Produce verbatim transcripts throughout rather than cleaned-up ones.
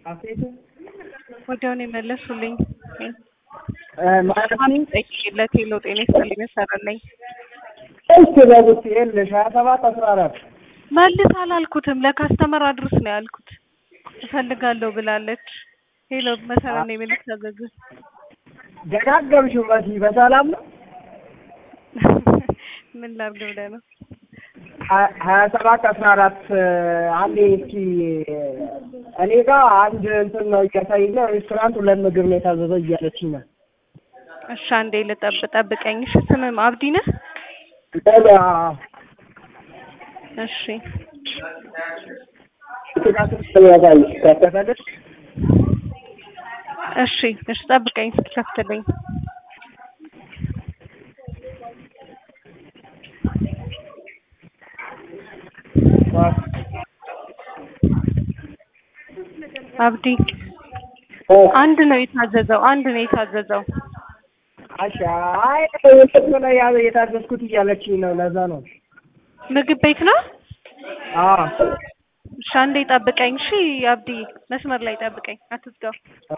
አፌት ወዲያው ነው የመለሱልኝ። ማለት ጠይቄለት የለው ጤና ይስጥልኝ መሰረልኝ። እሺ በጉት የለሽ ሀያ ሰባት አስራ አራት መልስ አላልኩትም ለካስተመር አድርስ ነው ያልኩት። እፈልጋለሁ ብላለች። ሄሎ መሰረት ነው የመለስ አዘዝ ደጋገምሽው መሲ በሰላም ነው? ምን ላድርግ ብለህ ነው? ሀያ ሰባት አስራ አራት አንዴ እስኪ እኔ ጋር አንድ እንትን ነው እያሳየኝ ሬስቶራንት ሁለት ምግብ ነው የታዘዘው እያለችኝ ነው። እሺ አንዴ ልጠብ ጠብቀኝ። እሺ ስምም አብዲ ነህ? በላ እሺ እሺ እሺ ጠብቀኝ እስኪከፍትልኝ። አብዲ አንድ ነው የታዘዘው አንድ ነው የታዘዘው። አሻ አይ ነው ያው የታዘዝኩት እያለችኝ ነው። ለዛ ነው ምግብ ቤት ነው? አዎ እሺ አንዴ ጠብቀኝ። እሺ አብዲ መስመር ላይ ጠብቀኝ አትዝጋው።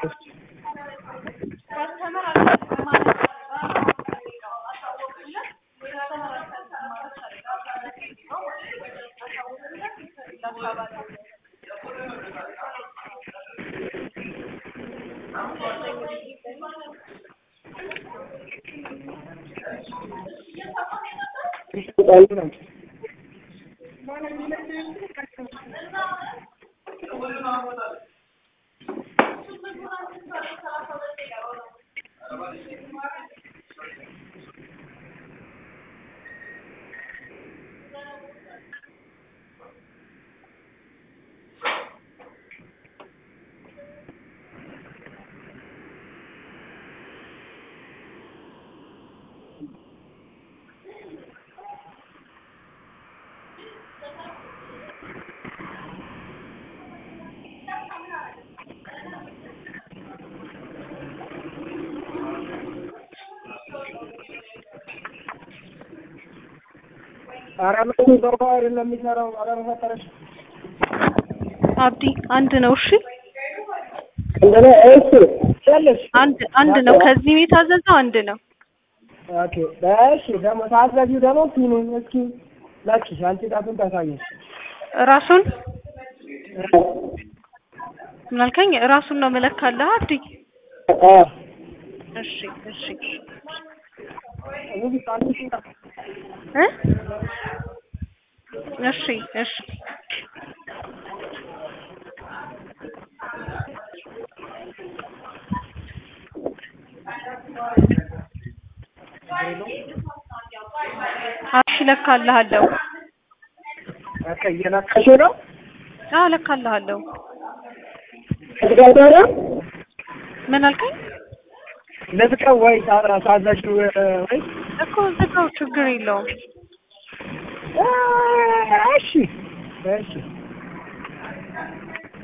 አራመቱ ዶርባ አይደለም የሚሰራው። አራመ ፈጠረሽ አብዲ አንድ ነው። እሺ እንደነ እሺ ያለሽ አንድ አንድ ነው። ከዚህ ነው የታዘዘው አንድ ነው። ኦኬ እሺ ደግሞ ታዘዚው ደግሞ ፒኑን እስኪ ላኪ አንቺ ጣቱን ታሳየሽ ራሱን ምን አልከኝ? ራሱን ነው መለካለህ አብዲ? አዎ እሺ እሺ እዚህ ታንሽ እ እሺ እሺ አሽ ለካለሃለሁ። ኦኬ እየላከሽ ነው? አዎ ለካለሃለሁ። ትጋዳራ ምን አልከኝ? ለብቀው ወይ ታራ ሳዛችሁ ወይ እኮ ዝጋው ችግር የለውም። እሺ እሺ